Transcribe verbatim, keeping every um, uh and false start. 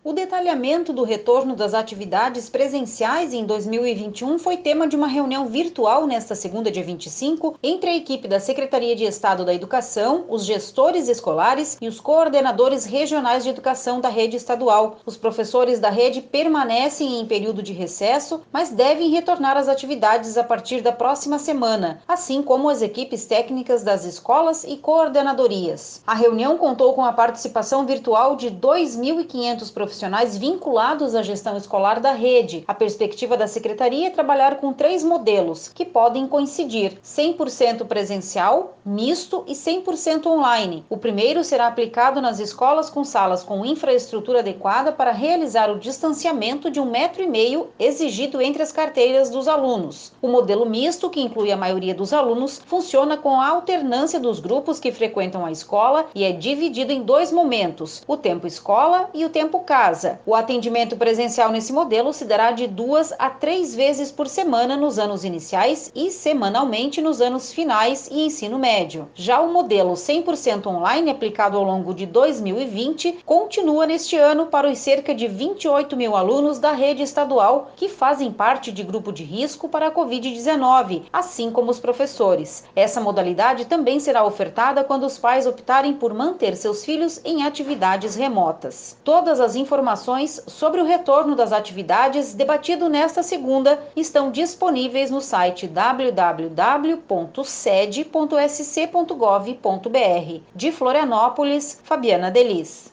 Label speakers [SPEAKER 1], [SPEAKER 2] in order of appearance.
[SPEAKER 1] O detalhamento do retorno das atividades presenciais em dois mil e vinte e um foi tema de uma reunião virtual nesta segunda, dia vinte e cinco, entre a equipe da Secretaria de Estado da Educação, os gestores escolares e os coordenadores regionais de educação da rede estadual. Os professores da rede permanecem em período de recesso, mas devem retornar às atividades a partir da próxima semana, assim como as equipes técnicas das escolas e coordenadorias. A reunião contou com a participação virtual de dois mil e quinhentos professores profissionais vinculados à gestão escolar da rede. A perspectiva da secretaria é trabalhar com três modelos, que podem coincidir: cem por cento presencial, misto e cem por cento online. O primeiro será aplicado nas escolas com salas com infraestrutura adequada para realizar o distanciamento de um metro e meio exigido entre as carteiras dos alunos. O modelo misto, que inclui a maioria dos alunos, funciona com a alternância dos grupos que frequentam a escola e é dividido em dois momentos: o tempo escola e o tempo casa. O atendimento presencial nesse modelo se dará de duas a três vezes por semana nos anos iniciais e semanalmente nos anos finais e ensino médio. Já o modelo cem por cento online, aplicado ao longo de dois mil e vinte, continua neste ano para os cerca de vinte e oito mil alunos da rede estadual que fazem parte de grupo de risco para a covid dezenove, assim como os professores. Essa modalidade também será ofertada quando os pais optarem por manter seus filhos em atividades remotas. Todas as informações sobre o retorno das atividades debatido nesta segunda estão disponíveis no site w w w ponto sede ponto s c ponto gov ponto b r. De Florianópolis, Fabiana Delis.